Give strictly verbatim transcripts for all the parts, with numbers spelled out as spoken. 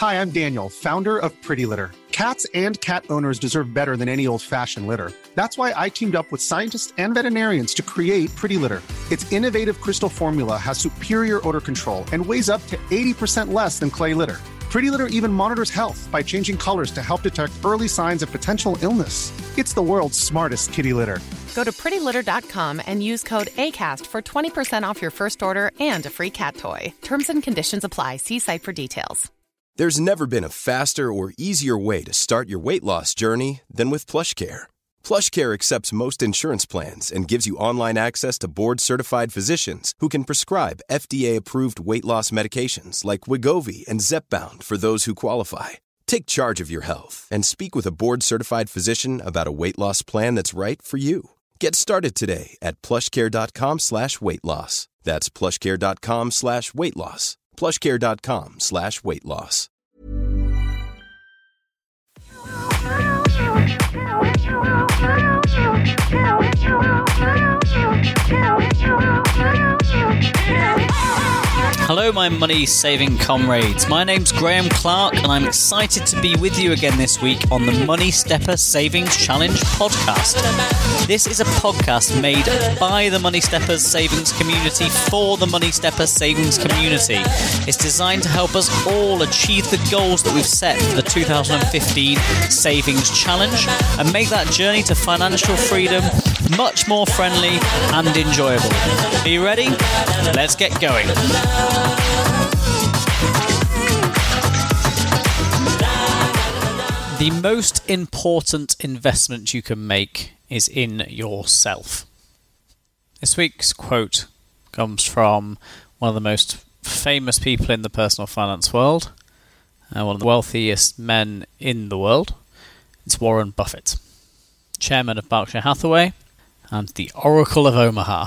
Hi, I'm Daniel, founder of Pretty Litter. Cats and cat owners deserve better than any old-fashioned litter. That's why I teamed up with scientists and veterinarians to create Pretty Litter. Its innovative crystal formula has superior odor control and weighs up to eighty percent less than clay litter. Pretty Litter even monitors health by changing colors to help detect early signs of potential illness. It's the world's smartest kitty litter. Go to pretty litter dot com and use code ACAST for twenty percent off your first order and a free cat toy. Terms and conditions apply. See site for details. There's never been a faster or easier way to start your weight loss journey than with PlushCare. PlushCare accepts most insurance plans and gives you online access to board-certified physicians who can prescribe F D A-approved weight loss medications like Wegovy and Zepbound for those who qualify. Take charge of your health and speak with a board-certified physician about a weight loss plan that's right for you. Get started today at plushcare.com slash weight loss. That's plushcare.com slash weight loss. plushcare.com slash weight loss. Hello, my money-saving comrades. My name's Graham Clark, and I'm excited to be with you again this week on the Money Stepper Savings Challenge podcast. This is a podcast made by the Money Steppers Savings community for the Money Steppers Savings community. It's designed to help us all achieve the goals that we've set for the two thousand fifteen Savings Challenge and make that journey to financial freedom much more friendly and enjoyable. Are you ready? Let's get going. The most important investment you can make is in yourself. This week's quote comes from one of the most famous people in the personal finance world, uh, one of the wealthiest men in the world. It's Warren Buffett, chairman of Berkshire Hathaway and the Oracle of Omaha.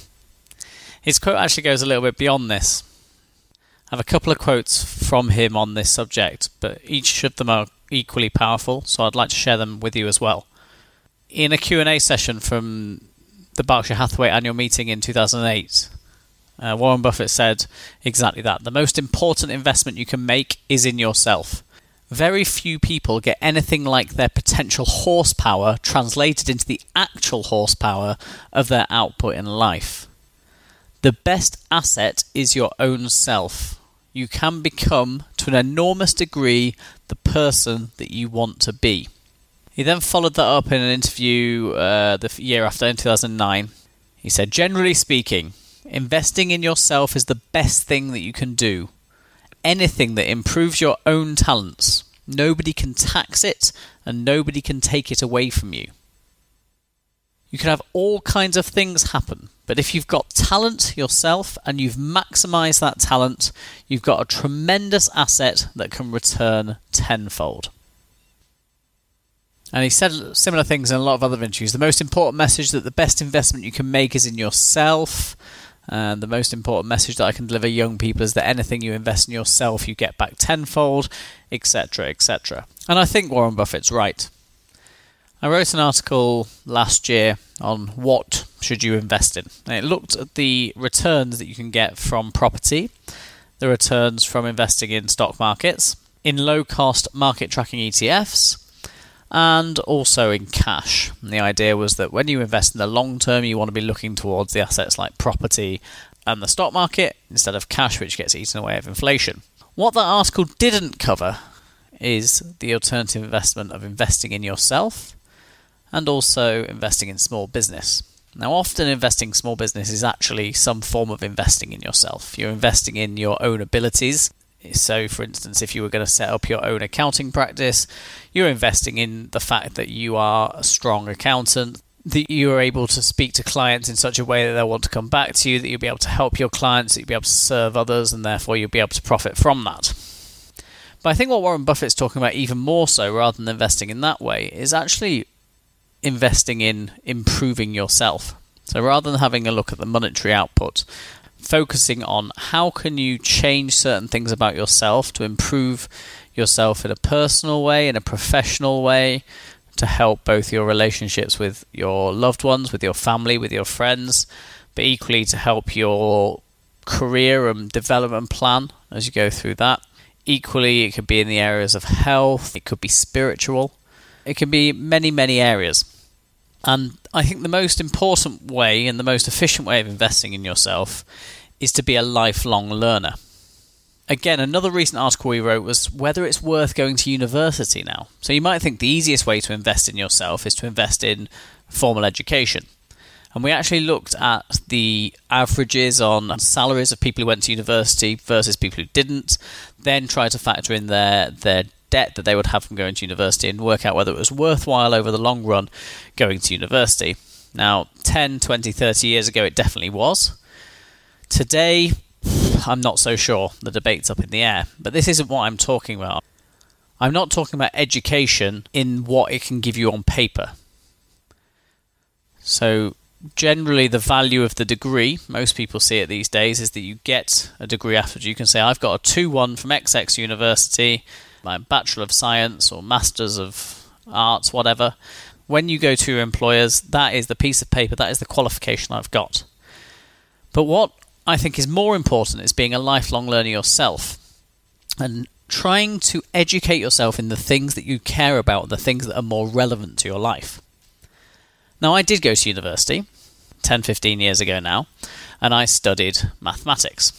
His quote actually goes a little bit beyond this. I have a couple of quotes from him on this subject, but each of them are equally powerful, so I'd like to share them with you as well. In a Q and A session from the Berkshire Hathaway annual meeting in two thousand eight, uh, Warren Buffett said exactly that. The most important investment you can make is in yourself. Very few people get anything like their potential horsepower translated into the actual horsepower of their output in life. The best asset is your own self. You can become, to an enormous degree, the person that you want to be. He then followed that up in an interview uh, the year after, in two thousand nine. He said, generally speaking, investing in yourself is the best thing that you can do. Anything that improves your own talents. Nobody can tax it and nobody can take it away from you. You can have all kinds of things happen, but if you've got talent yourself and you've maximised that talent, you've got a tremendous asset that can return tenfold. And he said similar things in a lot of other interviews. The most important message that the best investment you can make is in yourself. And the most important message that I can deliver young people is that anything you invest in yourself, you get back tenfold, et cetera, et cetera. And I think Warren Buffett's right. I wrote an article last year on what should you invest in. And it looked at the returns that you can get from property, the returns from investing in stock markets, in low-cost market tracking E T Fs, and also in cash. And the idea was that when you invest in the long term, you want to be looking towards the assets like property and the stock market instead of cash, which gets eaten away of inflation. What that article didn't cover is the alternative investment of investing in yourself and also investing in small business. Now, often investing in small business is actually some form of investing in yourself. You're investing in your own abilities. So, for instance, if you were going to set up your own accounting practice, you're investing in the fact that you are a strong accountant, that you are able to speak to clients in such a way that they'll want to come back to you, that you'll be able to help your clients, that you'll be able to serve others, and therefore you'll be able to profit from that. But I think what Warren Buffett's talking about even more so, rather than investing in that way, is actually investing in improving yourself. So rather than having a look at the monetary output, focusing on how can you change certain things about yourself to improve yourself in a personal way, in a professional way, to help both your relationships with your loved ones, with your family, with your friends, but equally to help your career and development plan as you go through that. Equally, it could be in the areas of health, it could be spiritual, it could be many, many areas. And I think the most important way and the most efficient way of investing in yourself is to be a lifelong learner. Again, another recent article we wrote was whether it's worth going to university now. So you might think the easiest way to invest in yourself is to invest in formal education. And we actually looked at the averages on salaries of people who went to university versus people who didn't, then tried to factor in their, their debt that they would have from going to university and work out whether it was worthwhile over the long run going to university. Now, ten, twenty, thirty years ago, it definitely was. Today, I'm not so sure. The debate's up in the air. But this isn't what I'm talking about. I'm not talking about education in what it can give you on paper. So, generally, the value of the degree, most people see it these days, is that you get a degree afterwards. You can say, I've got a two one from X X University, my Bachelor of Science or Masters of Arts, whatever. When you go to your employers, that is the piece of paper, that is the qualification I've got. But what I think is more important is being a lifelong learner yourself and trying to educate yourself in the things that you care about, the things that are more relevant to your life. Now, I did go to university ten, fifteen years ago now, and I studied mathematics.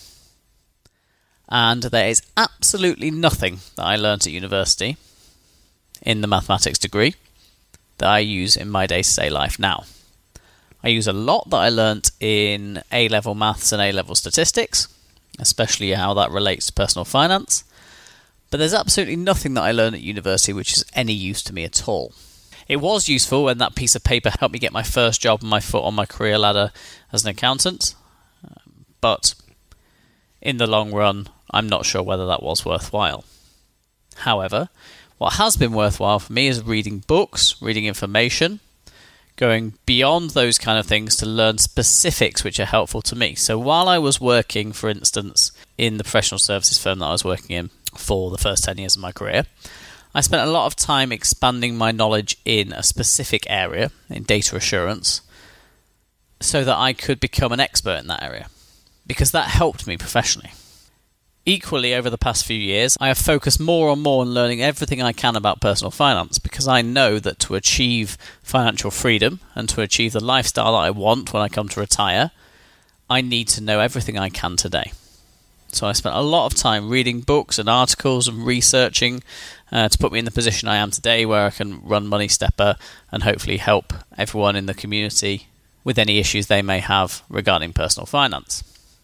And there is absolutely nothing that I learnt at university in the mathematics degree that I use in my day-to-day life now. I use a lot that I learnt in A-level maths and A-level statistics, especially how that relates to personal finance. But there's absolutely nothing that I learned at university which is any use to me at all. It was useful when that piece of paper helped me get my first job and my foot on my career ladder as an accountant. But in the long run, I'm not sure whether that was worthwhile. However, what has been worthwhile for me is reading books, reading information, going beyond those kind of things to learn specifics which are helpful to me. So while I was working, for instance, in the professional services firm that I was working in for the first ten years of my career, I spent a lot of time expanding my knowledge in a specific area, in data assurance, so that I could become an expert in that area, because that helped me professionally. Equally, over the past few years, I have focused more and more on learning everything I can about personal finance, because I know that to achieve financial freedom and to achieve the lifestyle that I want when I come to retire, I need to know everything I can today. So I spent a lot of time reading books and articles and researching uh, to put me in the position I am today, where I can run Money Stepper and hopefully help everyone in the community with any issues they may have regarding personal finance.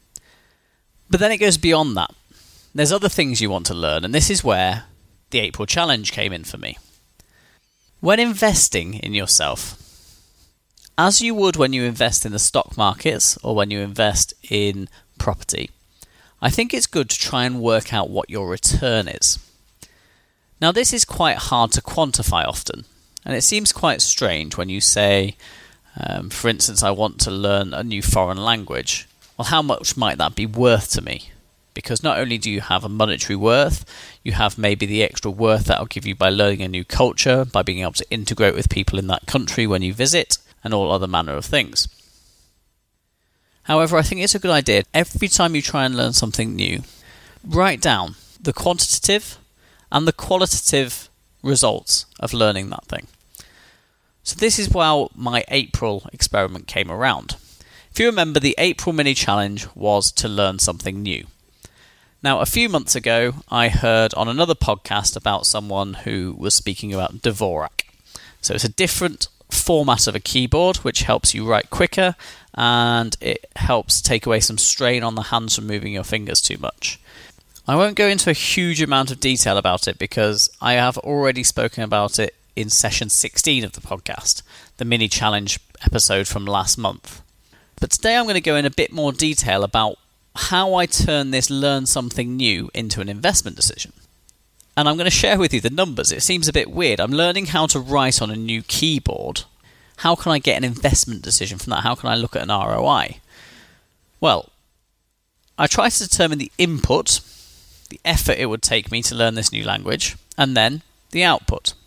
But then it goes beyond that. There's other things you want to learn, and this is where the April Challenge came in for me. When investing in yourself, as you would when you invest in the stock markets or when you invest in property, I think it's good to try and work out what your return is. Now, this is quite hard to quantify often, and it seems quite strange when you say, um, for instance, I want to learn a new foreign language. Well, how much might that be worth to me? Because not only do you have a monetary worth, you have maybe the extra worth that will give you by learning a new culture, by being able to integrate with people in that country when you visit, and all other manner of things. However, I think it's a good idea, every time you try and learn something new, write down the quantitative and the qualitative results of learning that thing. So this is how my April experiment came around. If you remember, the April mini challenge was to learn something new. Now, a few months ago, I heard on another podcast about someone who was speaking about Dvorak. So it's a different format of a keyboard which helps you write quicker, and it helps take away some strain on the hands from moving your fingers too much. I won't go into a huge amount of detail about it because I have already spoken about it in session sixteen of the podcast, the mini challenge episode from last month. But today I'm going to go in a bit more detail about how I turn this learn something new into an investment decision. And I'm going to share with you the numbers. It seems a bit weird. I'm learning how to write on a new keyboard. How can I get an investment decision from that? How can I look at an R O I? Well, I try to determine the input, the effort it would take me to learn this new language, and then the output.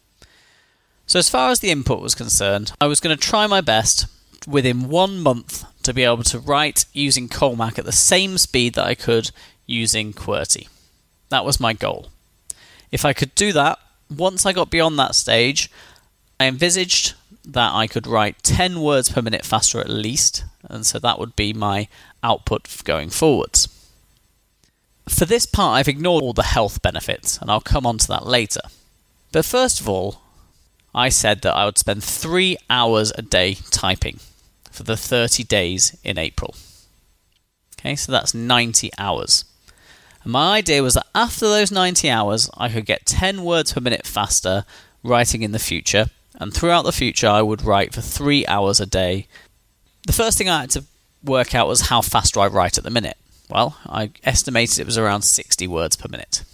So as far as the input was concerned, I was going to try my best within one month to be able to write using Colmac at the same speed that I could using QWERTY. That was my goal. If I could do that, once I got beyond that stage, I envisaged that I could write ten words per minute faster at least, and so that would be my output going forwards. For this part, I've ignored all the health benefits, and I'll come on to that later. But first of all, I said that I would spend three hours a day typing for the thirty days in April. Okay, so that's ninety hours. And my idea was that after those ninety hours, I could get ten words per minute faster writing in the future, and throughout the future, I would write for three hours a day. The first thing I had to work out was how fast do I write at the minute. Well, I estimated it was around sixty words per minute.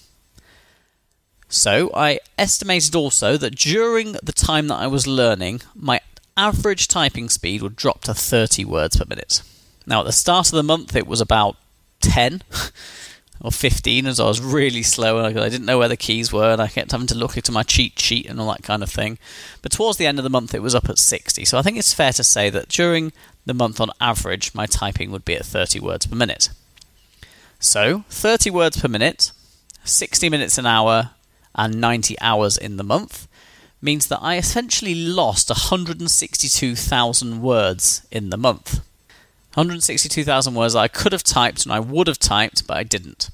So I estimated also that during the time that I was learning, my average typing speed would drop to thirty words per minute. Now, at the start of the month, it was about ten or fifteen, as I was really slow and I didn't know where the keys were and I kept having to look into my cheat sheet and all that kind of thing. But towards the end of the month, it was up at sixty. So I think it's fair to say that during the month, on average, my typing would be at thirty words per minute. So, thirty words per minute, sixty minutes an hour, and ninety hours in the month means that I essentially lost one hundred sixty-two thousand words in the month. one hundred sixty-two thousand words I could have typed and I would have typed, but I didn't.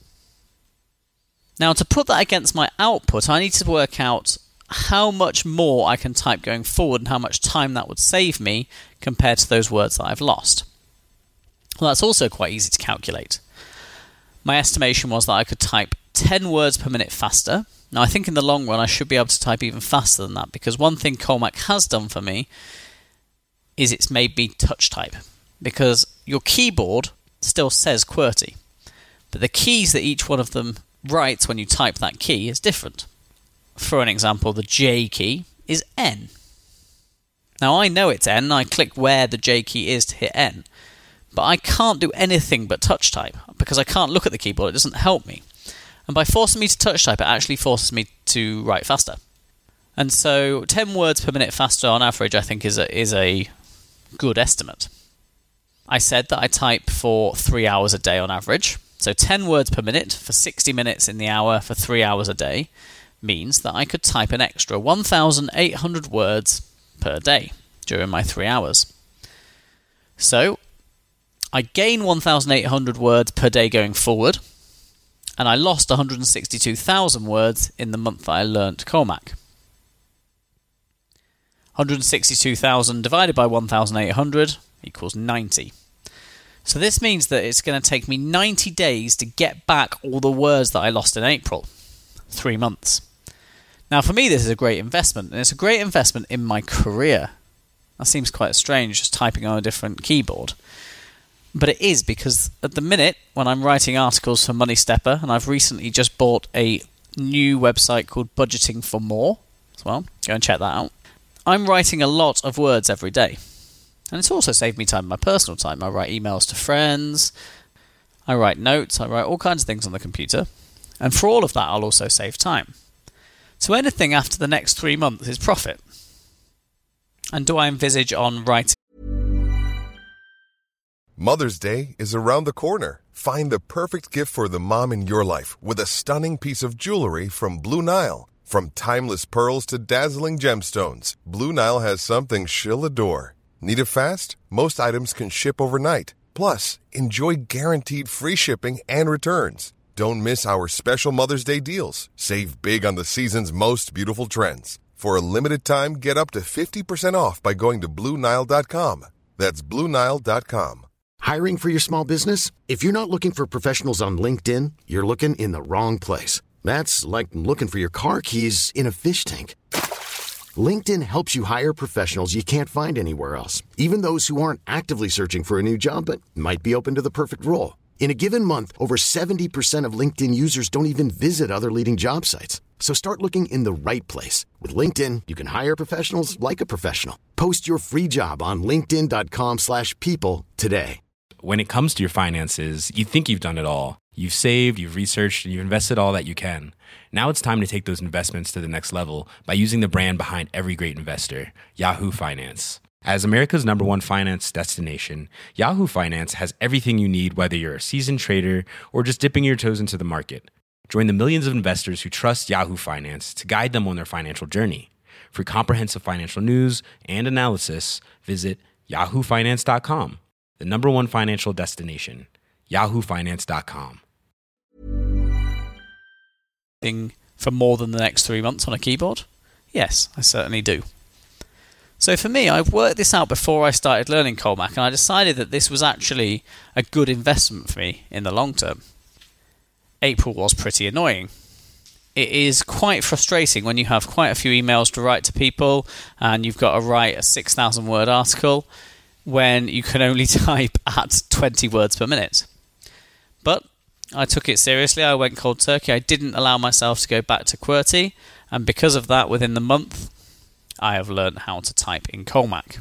Now, to put that against my output, I need to work out how much more I can type going forward and how much time that would save me compared to those words that I've lost. Well, that's also quite easy to calculate. My estimation was that I could type ten words per minute faster. Now, I think in the long run I should be able to type even faster than that, because one thing Comac has done for me is it's made me touch type. Because your keyboard still says QWERTY, but the keys that each one of them writes when you type that key is different. For an example, the J key is N. Now, I know it's N, I click where the J key is to hit N, but I can't do anything but touch type, because I can't look at the keyboard, it doesn't help me. And by forcing me to touch type, it actually forces me to write faster. And so ten words per minute faster on average, I think, is a, is a good estimate. I said that I type for three hours a day on average. So ten words per minute for sixty minutes in the hour for three hours a day means that I could type an extra one thousand eight hundred words per day during my three hours. So I gain one thousand eight hundred words per day going forward, and I lost one hundred sixty-two thousand words in the month that I learnt Comac. one hundred sixty-two thousand divided by one thousand eight hundred equals ninety. So this means that it's going to take me ninety days to get back all the words that I lost in April. Three months. Now, for me, this is a great investment, and it's a great investment in my career. That seems quite strange, just typing on a different keyboard. But it is, because at the minute, when I'm writing articles for Money Stepper, and I've recently just bought a new website called Budgeting for More as well, go and check that out, I'm writing a lot of words every day. And it's also saved me time in my personal time. I write emails to friends, I write notes, I write all kinds of things on the computer. And for all of that, I'll also save time. So anything after the next three months is profit. And do I envisage on writing? Mother's Day is around the corner. Find the perfect gift for the mom in your life with a stunning piece of jewelry from Blue Nile. From timeless pearls to dazzling gemstones, Blue Nile has something she'll adore. Need it fast? Most items can ship overnight. Plus, enjoy guaranteed free shipping and returns. Don't miss our special Mother's Day deals. Save big on the season's most beautiful trends. For a limited time, get up to fifty percent off by going to Blue Nile dot com. That's Blue Nile dot com. Hiring for your small business? If you're not looking for professionals on LinkedIn, you're looking in the wrong place. That's like looking for your car keys in a fish tank. LinkedIn helps you hire professionals you can't find anywhere else, even those who aren't actively searching for a new job but might be open to the perfect role. In a given month, over seventy percent of LinkedIn users don't even visit other leading job sites. So start looking in the right place. With LinkedIn, you can hire professionals like a professional. Post your free job on linkedin dot com slash people today. When it comes to your finances, you think you've done it all. You've saved, you've researched, and you've invested all that you can. Now it's time to take those investments to the next level by using the brand behind every great investor, Yahoo Finance. As America's number one finance destination, Yahoo Finance has everything you need, whether you're a seasoned trader or just dipping your toes into the market. Join the millions of investors who trust Yahoo Finance to guide them on their financial journey. For comprehensive financial news and analysis, visit yahoo finance dot com, the number one financial destination, yahoo finance dot com. For more than the next three months on a keyboard? Yes, I certainly do. So for me, I've worked this out before I started learning Colmac, and I decided that this was actually a good investment for me in the long term. April was pretty annoying. It is quite frustrating when you have quite a few emails to write to people and you've got to write a six thousand word article when you can only type at twenty words per minute. But I took it seriously. I went cold turkey. I didn't allow myself to go back to QWERTY, and because of that, within the month, I have learned how to type in Colmac.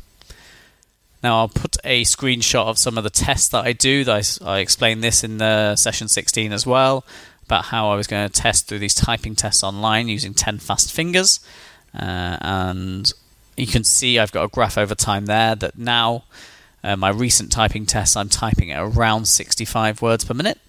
Now, I'll put a screenshot of some of the tests that I do. I, I explained this in the session sixteen as well, about how I was going to test through these typing tests online using ten fast fingers. Uh, and you can see I've got a graph over time there that now, uh, my recent typing tests, I'm typing at around sixty-five words per minute,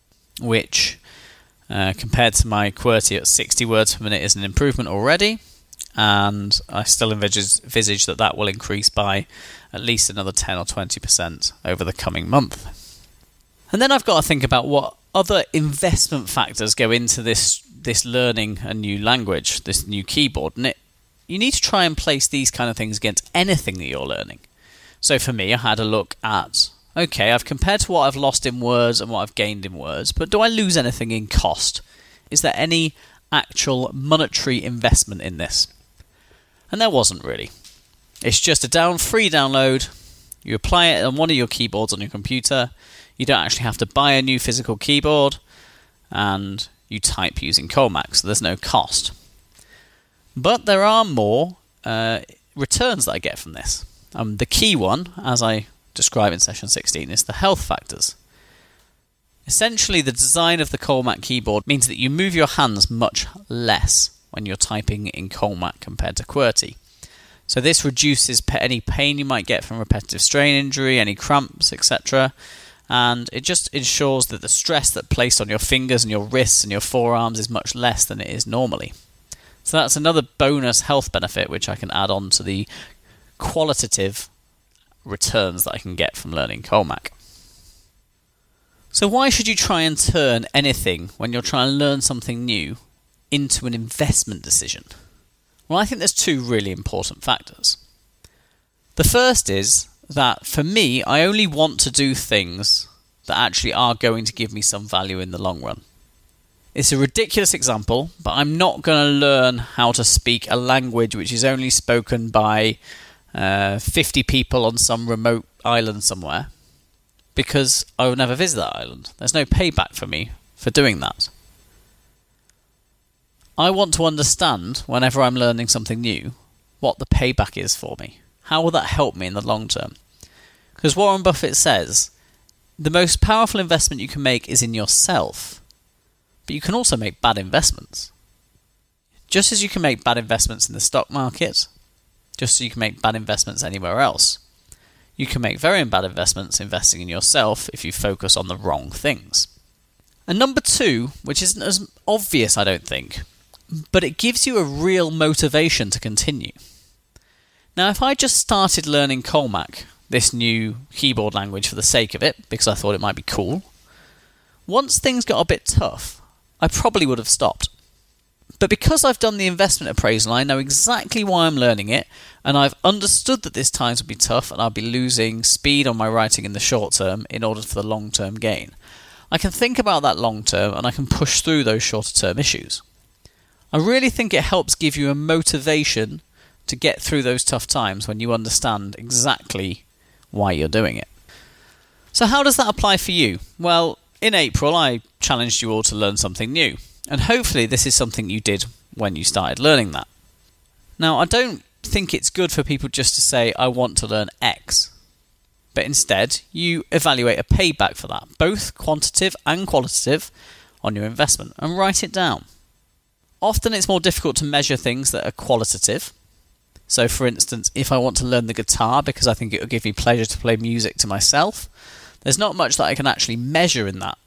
which, uh, compared to my QWERTY at sixty words per minute, is an improvement already. And I still envisage, envisage that that will increase by at least another ten or twenty percent over the coming month. And then I've got to think about what other investment factors go into this this learning a new language, this new keyboard. And it, you need to try and place these kind of things against anything that you're learning. So for me, I had a look at, okay, I've compared to what I've lost in words and what I've gained in words, but do I lose anything in cost? Is there any actual monetary investment in this? And there wasn't really. It's just a down free download. You apply it on one of your keyboards on your computer. You don't actually have to buy a new physical keyboard, and you type using Colmac, so there's no cost. But there are more uh, returns that I get from this. Um, the key one, as I describe in session sixteen, is the health factors. Essentially, the design of the Colmac keyboard means that you move your hands much less when you're typing in Colmac compared to QWERTY. So this reduces any pain you might get from repetitive strain injury, any cramps, et cetera. And it just ensures that the stress that's placed on your fingers and your wrists and your forearms is much less than it is normally. So that's another bonus health benefit which I can add on to the qualitative returns that I can get from learning Colmac. So why should you try and turn anything when you're trying to learn something new into an investment decision? Well, I think there's two really important factors. The first is that for me, I only want to do things that actually are going to give me some value in the long run. It's a ridiculous example, but I'm not going to learn how to speak a language which is only spoken by uh, fifty people on some remote island somewhere, because I will never visit that island. There's no payback for me for doing that. I want to understand, whenever I'm learning something new, what the payback is for me. How will that help me in the long term? Because Warren Buffett says, the most powerful investment you can make is in yourself, but you can also make bad investments. Just as you can make bad investments in the stock market, just as you can make bad investments anywhere else, you can make very bad investments investing in yourself if you focus on the wrong things. And number two, which isn't as obvious, I don't think, but it gives you a real motivation to continue. Now, if I just started learning Colmac, this new keyboard language for the sake of it, because I thought it might be cool, once things got a bit tough, I probably would have stopped. But because I've done the investment appraisal, I know exactly why I'm learning it, and I've understood that this times will be tough and I'll be losing speed on my writing in the short term in order for the long-term gain. I can think about that long term and I can push through those shorter term issues. I really think it helps give you a motivation to get through those tough times when you understand exactly why you're doing it. So how does that apply for you? Well, in April I challenged you all to learn something new, and hopefully this is something you did when you started learning that. Now, I don't think it's good for people just to say, I want to learn X, but instead you evaluate a payback for that, both quantitative and qualitative, on your investment, and write it down. Often it's more difficult to measure things that are qualitative. So for instance, if I want to learn the guitar because I think it will give me pleasure to play music to myself, there's not much that I can actually measure in that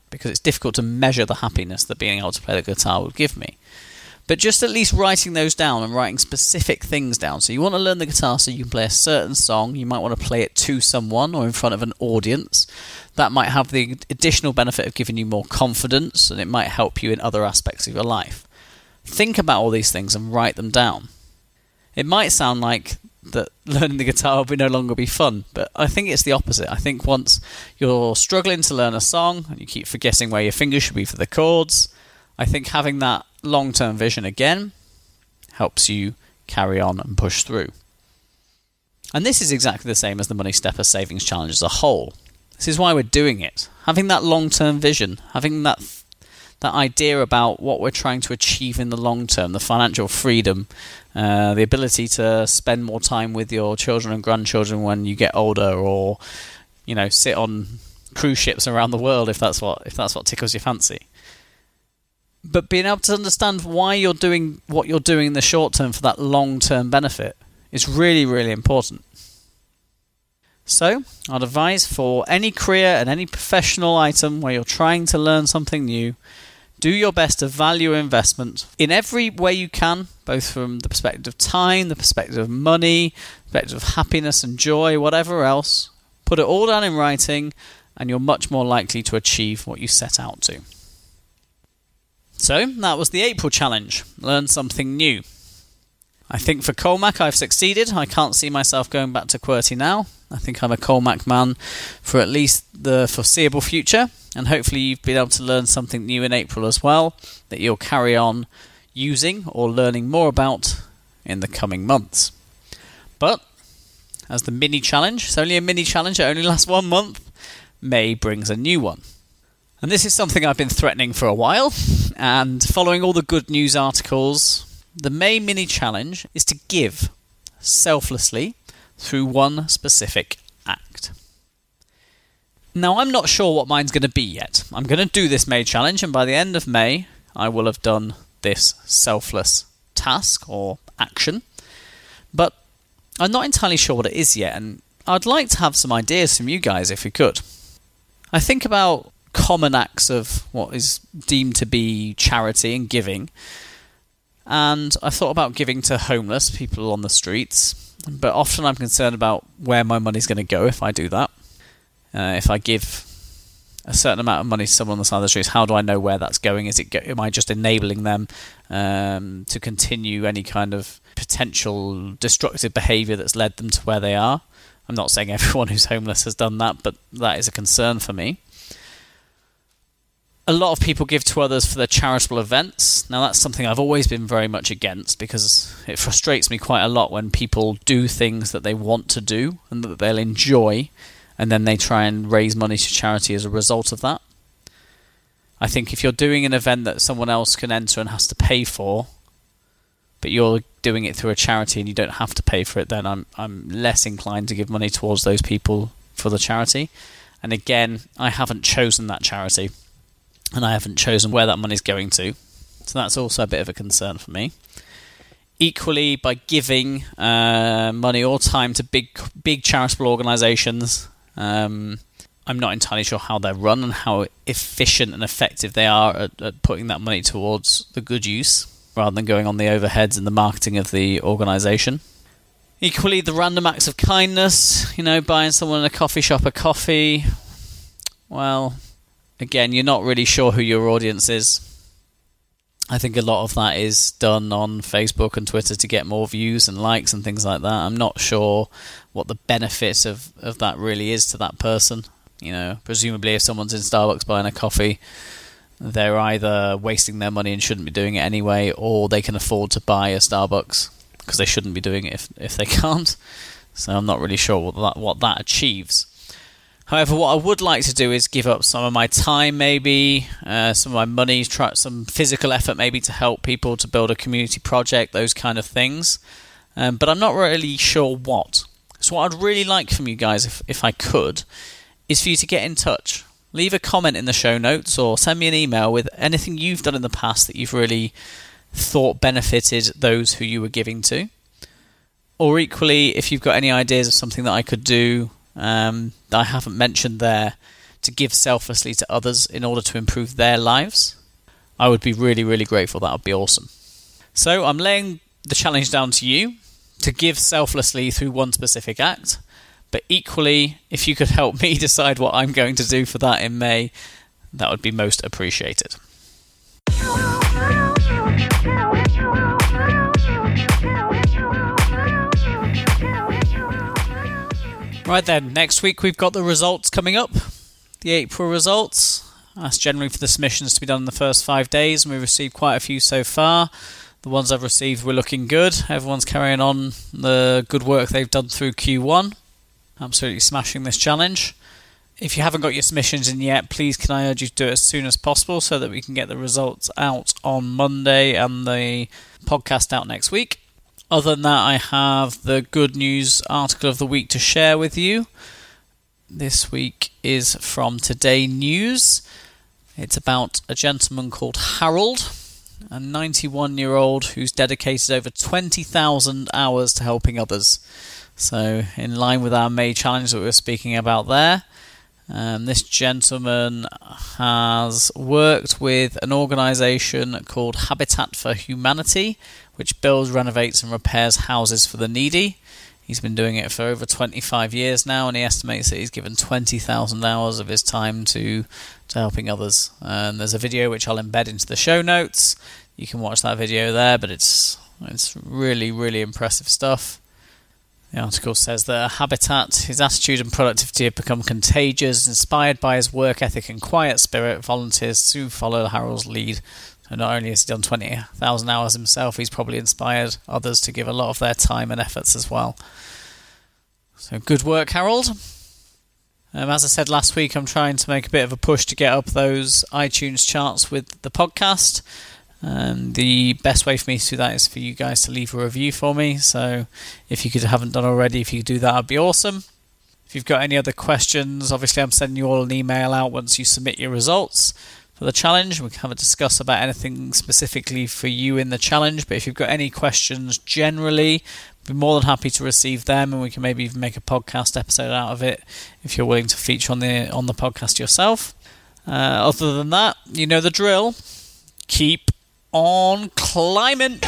because it's difficult to measure the happiness that being able to play the guitar would give me. But just at least writing those down and writing specific things down. So you want to learn the guitar so you can play a certain song. You might want to play it to someone or in front of an audience. That might have the additional benefit of giving you more confidence, and it might help you in other aspects of your life. Think about all these things and write them down. It might sound like that learning the guitar will no longer be fun, but I think it's the opposite. I think once you're struggling to learn a song and you keep forgetting where your fingers should be for the chords, I think having that long-term vision again helps you carry on and push through. And this is exactly the same as the Money Stepper Savings Challenge as a whole. This is why we're doing it. Having that long-term vision, having that that idea about what we're trying to achieve in the long term, the financial freedom, uh, the ability to spend more time with your children and grandchildren when you get older, or, you know, sit on cruise ships around the world if that's what if that's what tickles your fancy. But being able to understand why you're doing what you're doing in the short term for that long-term benefit is really, really important. So, I'd advise for any career and any professional item where you're trying to learn something new, do your best to value investment in every way you can, both from the perspective of time, the perspective of money, the perspective of happiness and joy, whatever else. Put it all down in writing, and you're much more likely to achieve what you set out to. So, that was the April challenge. Learn something new. I think for Colmac I've succeeded. I can't see myself going back to QWERTY now. I think I'm a Colmac man for at least the foreseeable future. And hopefully you've been able to learn something new in April as well that you'll carry on using or learning more about in the coming months. But, as the mini challenge, it's only a mini challenge, it only lasts one month, May brings a new one. And this is something I've been threatening for a while, and following all the good news articles, the May mini challenge is to give selflessly through one specific act. Now, I'm not sure what mine's going to be yet. I'm going to do this May challenge, and by the end of May, I will have done this selfless task or action. But I'm not entirely sure what it is yet, and I'd like to have some ideas from you guys if we could. I think about common acts of what is deemed to be charity and giving, and I thought about giving to homeless people on the streets, but often I'm concerned about where my money's going to go if I do that. Uh, if I give a certain amount of money to someone on the side of the streets, how do I know where that's going? Is it go- am I just enabling them um, to continue any kind of potential destructive behaviour that's led them to where they are? I'm not saying everyone who's homeless has done that, but that is a concern for me. A lot of people give to others for their charitable events. Now, that's something I've always been very much against, because it frustrates me quite a lot when people do things that they want to do and that they'll enjoy, and then they try and raise money to charity as a result of that. I think if you're doing an event that someone else can enter and has to pay for, but you're doing it through a charity and you don't have to pay for it, then I'm I'm less inclined to give money towards those people for the charity. And again, I haven't chosen that charity, and I haven't chosen where that money's going to. So that's also a bit of a concern for me. Equally, by giving uh, money or time to big big charitable organisations, um, I'm not entirely sure how they're run and how efficient and effective they are at, at putting that money towards the good use, rather than going on the overheads and the marketing of the organisation. Equally, the random acts of kindness, you know, buying someone in a coffee shop a coffee. Well, again, you're not really sure who your audience is. I think a lot of that is done on Facebook and Twitter to get more views and likes and things like that. I'm not sure what the benefit of, of that really is to that person. You know, presumably if someone's in Starbucks buying a coffee, they're either wasting their money and shouldn't be doing it anyway, or they can afford to buy a Starbucks because they shouldn't be doing it if if they can't. So I'm not really sure what that what that achieves. However, what I would like to do is give up some of my time, maybe, uh, some of my money, try some physical effort maybe to help people to build a community project, those kind of things. Um, but I'm not really sure what. So what I'd really like from you guys, if, if I could, is for you to get in touch. Leave a comment in the show notes or send me an email with anything you've done in the past that you've really thought benefited those who you were giving to. Or equally, if you've got any ideas of something that I could do um, that I haven't mentioned there to give selflessly to others in order to improve their lives, I would be really, really grateful. That would be awesome. So I'm laying the challenge down to you to give selflessly through one specific act. But equally, if you could help me decide what I'm going to do for that in May, that would be most appreciated. Right then, next week we've got the results coming up, the April results. That's generally for the submissions to be done in the first five days, and we've received quite a few so far. The ones I've received were looking good. Everyone's carrying on the good work they've done through Q one. Absolutely smashing this challenge. If you haven't got your submissions in yet, please can I urge you to do it as soon as possible so that we can get the results out on Monday and the podcast out next week. Other than that, I have the good news article of the week to share with you. This week is from Today News. It's about a gentleman called Harold, a ninety-one-year-old who's dedicated over twenty thousand hours to helping others. So, in line with our May challenge that we were speaking about there, um, this gentleman has worked with an organisation called Habitat for Humanity, which builds, renovates and repairs houses for the needy. He's been doing it for over twenty-five years now, and he estimates that he's given twenty thousand hours of his time to, to helping others. And there's a video which I'll embed into the show notes. You can watch that video there, but it's it's really, really impressive stuff. The article says that Habitat, his attitude and productivity have become contagious. Inspired by his work ethic and quiet spirit, volunteers soon follow Harold's lead. So not only has he done twenty thousand hours himself, he's probably inspired others to give a lot of their time and efforts as well. So good work, Harold. Um, as I said last week, I'm trying to make a bit of a push to get up those iTunes charts with the podcast. Um, the best way for me to do that is for you guys to leave a review for me. So if you could haven't done already, if you could do that, that'd be awesome. If you've got any other questions, obviously I'm sending you all an email out once you submit your results for the challenge. We can have a discuss about anything specifically for you in the challenge. But if you've got any questions generally, I'd be more than happy to receive them, and we can maybe even make a podcast episode out of it if you're willing to feature on the on the podcast yourself. Uh, other than that, you know the drill. Keep on climbing.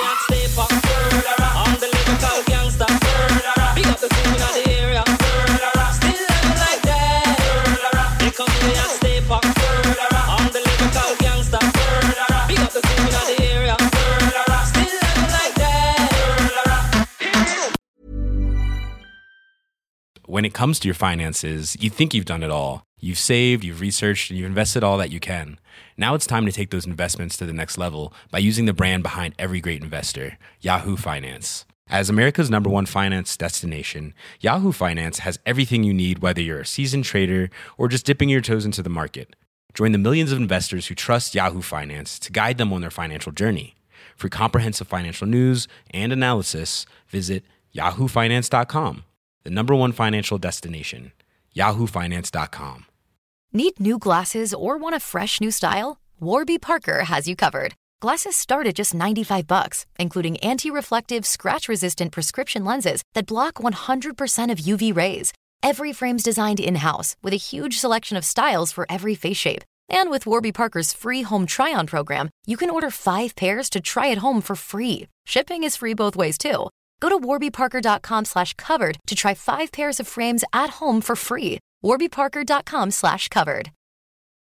When it comes to your finances, you think you've done it all. You've saved, you've researched, and you've invested all that you can. Now it's time to take those investments to the next level by using the brand behind every great investor, Yahoo Finance. As America's number one finance destination, Yahoo Finance has everything you need, whether you're a seasoned trader or just dipping your toes into the market. Join the millions of investors who trust Yahoo Finance to guide them on their financial journey. For comprehensive financial news and analysis, visit yahoo finance dot com. The number one financial destination, yahoo finance dot com. Need new glasses or want a fresh new style? Warby Parker has you covered. Glasses start at just ninety-five bucks, including anti-reflective, scratch-resistant prescription lenses that block one hundred percent of U V rays. Every frame's designed in-house with a huge selection of styles for every face shape. And with Warby Parker's free home try-on program, you can order five pairs to try at home for free. Shipping is free both ways, too. Go to warby parker dot com slash covered to try five pairs of frames at home for free. warby parker dot com slash covered.